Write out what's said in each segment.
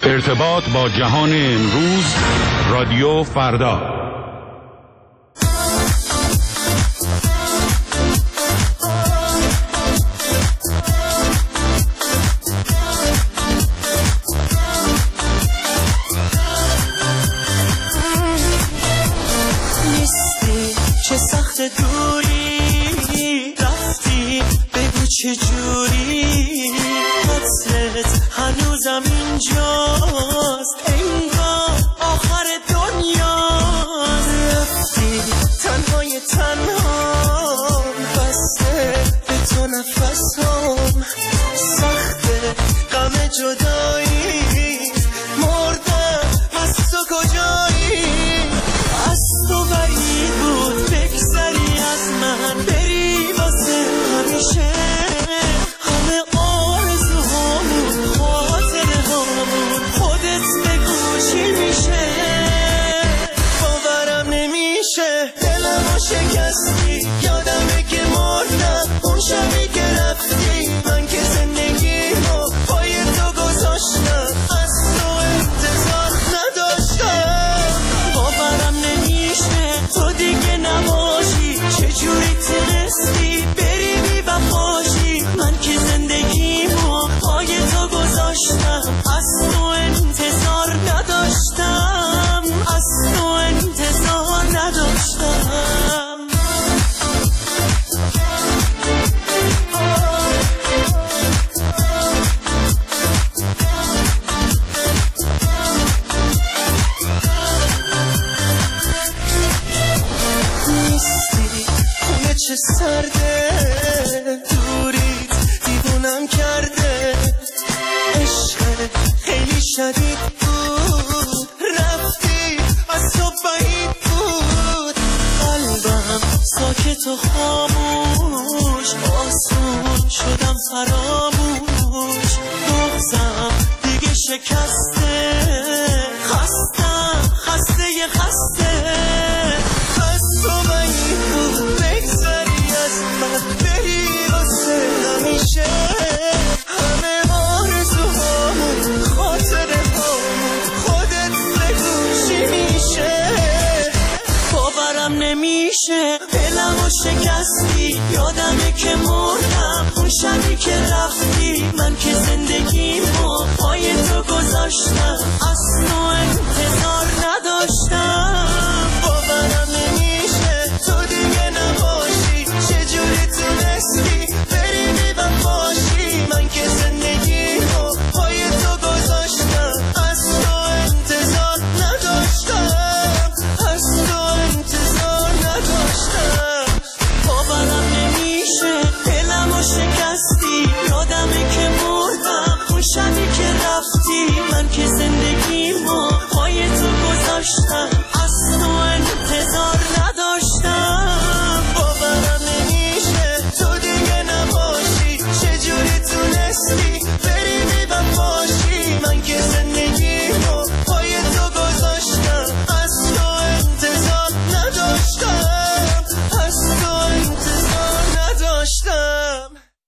ارتباط با جهان امروز، رادیو فردا. نیستی چه سخت دوری، رفتی بگو چه جوری، حسرت هنوزم اینجاست، انگار آخر دنیاست. رفتی تنهای تنها، بسته به تو نفسم، سخته غم جدایی، مردم از تو کجایی. از تو بعید بود بگذری از من، بری واسه همیشه، همه آرزوهامون، خاطره هامون، خودت بگو چی میشه. باورم نمیشه دلمو شکستی، یادمه که مردم اون شبی که رفتی، من که زندگیمو پای تو گذاشتم، از تو انتظار نداشتم. باورم نمیشه تو دیگه نباشی، چجوری تونستی بری بی وفاشی، من که زندگیمو پای تو گذاشتم، از تو انتظار نداشتم، از تو انتظار نداشتم. نیستی خونه چه سرده، دوریت دیوونم کرده، عشق خیلی شدید بود، رفتی از تو بعید بود، قلبم ساکت و خاموش، آسون شدم فراموش، بغضم دیگه شکسته، خستم خسته خسته. از تو بعید بود بگذری از من، بری واسه همیشه، همه آرزوهامون، خاطره هامون، خودت بگو چی میشه. باورم نمیشه دلمو شکستی، یادمه که مردم اون شبی که رفتی، من که زندگیمو پای تو گذاشتم، از تو انتظار نداشتم. باورم نمیشه تو دیگه نباشی، چجوری تونستی بری بی وفاشی، من که زندگیمو پای تو گذاشتم، از تو انتظار نداشتم، از تو انتظار نداشتم. باورم نمیشه دلمو شکستی، یادمه که مردم اون شبی که رفتی، من که زندگیمو پای تو گذاشتم، از تو انتظار نداشتم. باورم نمیشه تو دیگه نباشی، چجوری تونستی بری بی وفاشی، من که زندگیمو پای تو گذاشتم، از تو انتظار نداشتم، از تو انتظار نداشتم.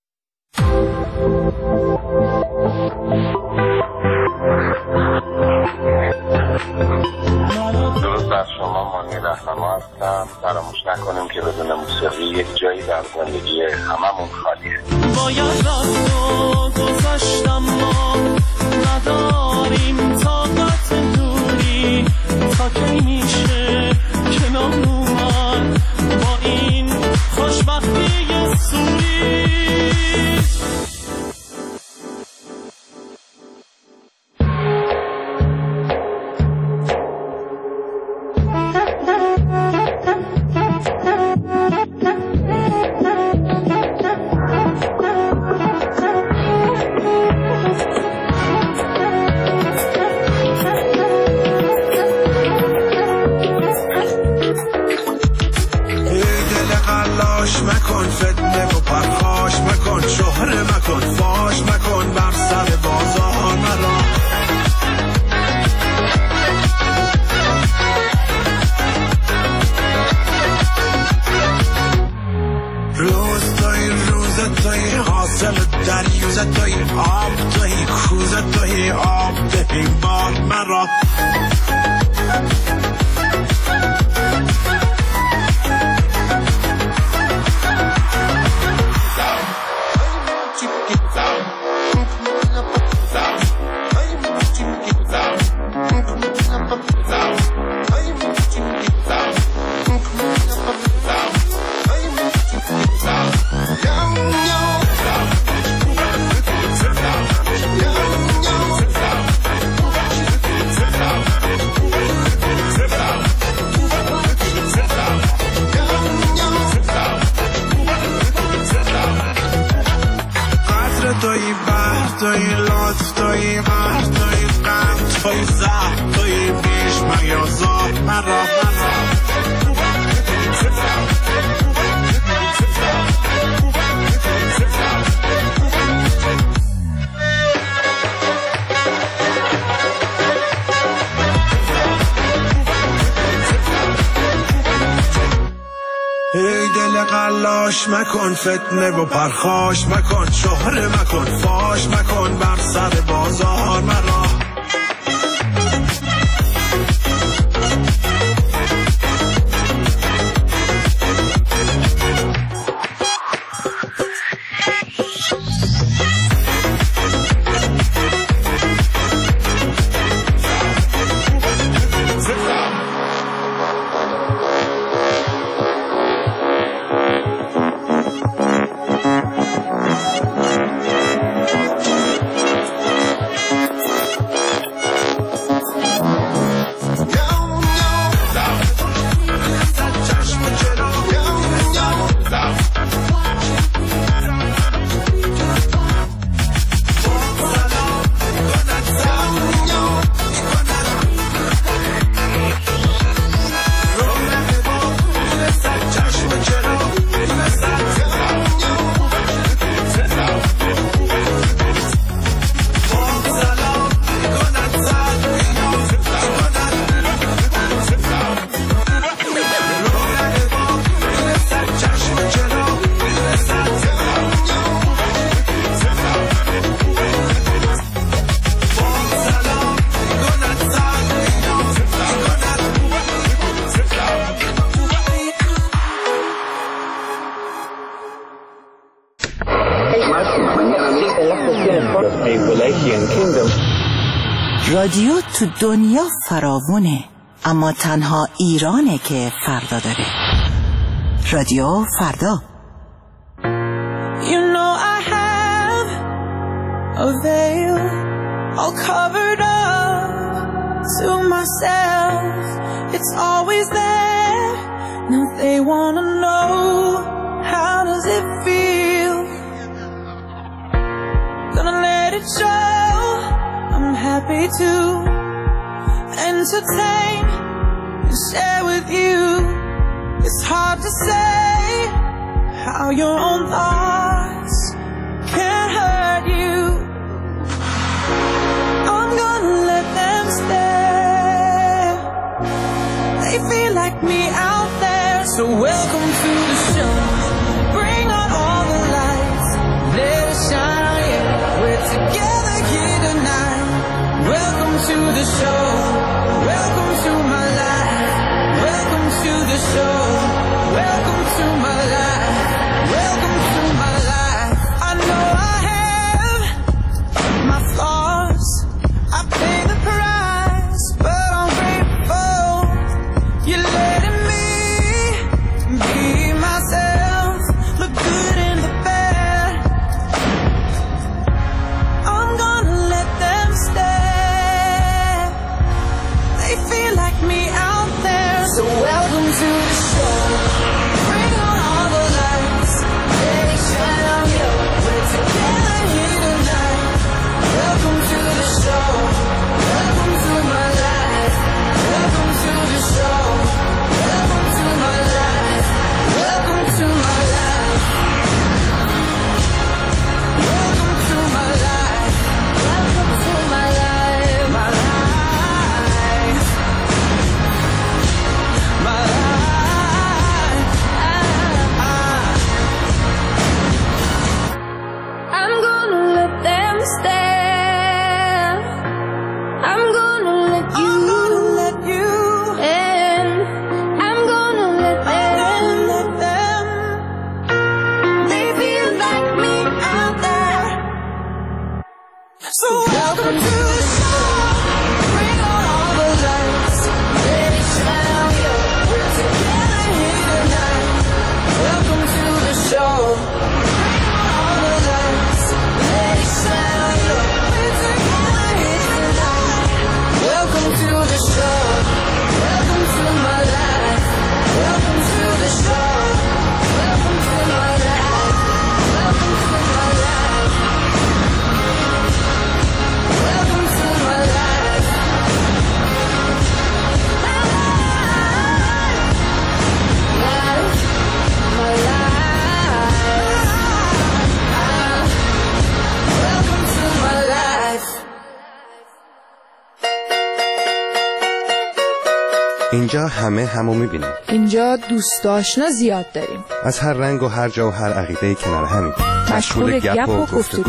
درود بر شما، مانی رهنما هستم. فراموش نکنیم که بدون موسیقی یک جایی در زندگی هممون خالیه. باید رفت و گذاشتم، ما نداریم طاقت دوری، تا کی میشه کنار اومد با این خوشبختی سوری. مکن فتنه و پرخاش مکن، شهره مکن، فاش مکن، بر سر بازار مرا. روز توی حاصل دریوزه توی آب توی کوزه توی آب توی این بار مرا توی بحر توی لطف توی مرد توی غم توی زهر توی بیش میازار مرا ای دل قلاش مکن فتنه و پرخاش مکن شهره مکن فاش مکن بر سر بازار مرا رادیو تو دنیا فراوونه، اما تنها ایرانه که فردا داره. رادیو فردا. You know I have a veil all covered up to myself. It's always there. Now they wanna know, how does it feel? Gonna let it show. I'm happy to entertain and share with you. It's hard to say how your own thoughts can hurt you. I'm gonna let them stare. They feel like me out there. So welcome to the show. Bring on all the lights. Let it shine on you. We're together here tonight. Welcome to the show. Welcome to my life. Welcome to the show. Welcome to my life. Welcome to my life. I know I have my flaws. I pay the price, but I'm grateful. You're letting me be welcome to the show. Bring on all the lights, let it shine. We're together here tonight. Welcome to the show. Bring on all the lights, let it shine. We're together here tonight. Welcome to the show. Welcome to my life. Welcome to the show. Welcome to my life. Welcome to my life. Welcome to my life. My life. My life. Welcome to my life. اینجا همه همو میبینیم. اینجا دوست آشنا زیاد داریم. از هر رنگ و هر جا و هر عقیده کنار همیم. مشغول گپ و گفتگو.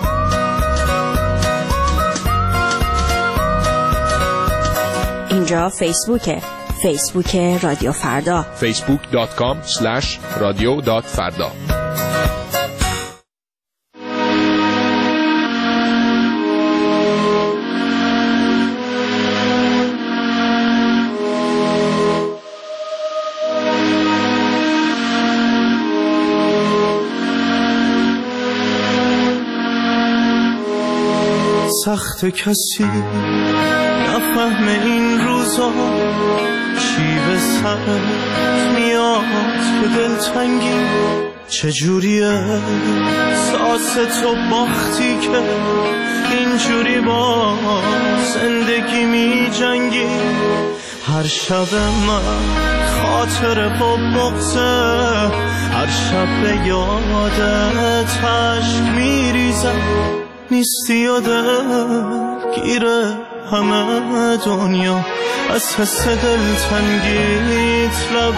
اینجا فیسبوکه. فیسبوک رادیو فردا. facebook.com/radio.farda. سخت کسی نفهم این روزا چی به سرت میاد که دلتنگی چجوریه احساس تو باختی که اینجوری با زندگی می جنگی هر شب من خاطر با بغضه هر شب به یادت عشق می ریزم نیستی یادت گیره همه دنیا از حس دلتنگیت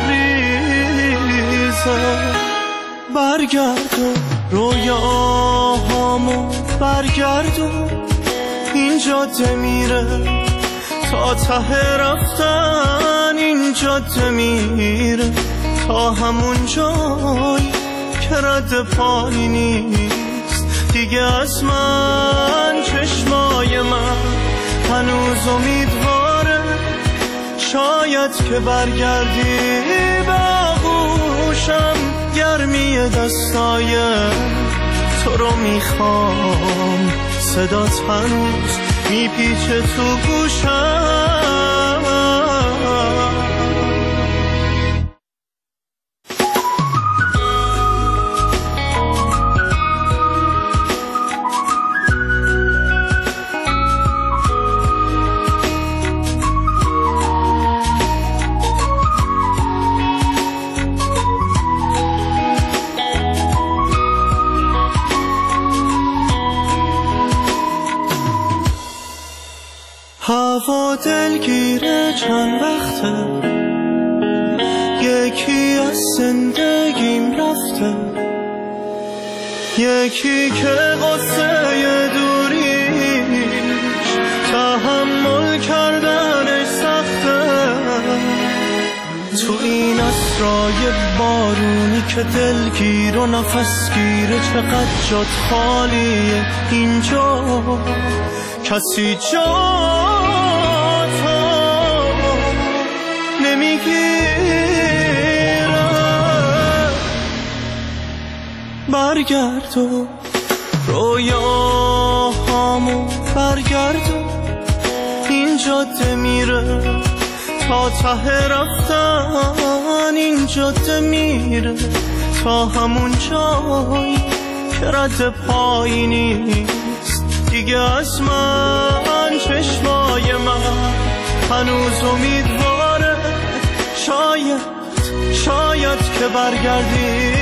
لبریزه برگردون رویاهامو برگردون این جاده میره تا ته رفتن این جاده میره تا همون جایی که رد پایی نیست دیگه از من چشمای من هنوز امیدواره شاید که برگردی به آغوشم گرمی دستای تو رو میخوام صدات هنوز میپیچه تو گوشم هوا دلگیره چند وقته یکی از زندگیم رفته یکی که قصه دوریش تحمل کردنش سخته تو این اسرای بارونی که دلگیر و نفسگیره چقدر جات خالیه اینجا کسی جا برگردون رویاهامو برگردون این جاده میره تا ته رفتن این جاده میره تا همون جایی که رد پایی نیست دیگه از من چشمای من هنوز امیدواره شاید که برگردی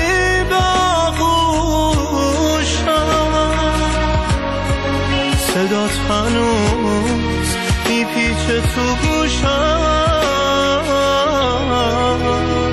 صدات هنوز میپیچه تو گوشم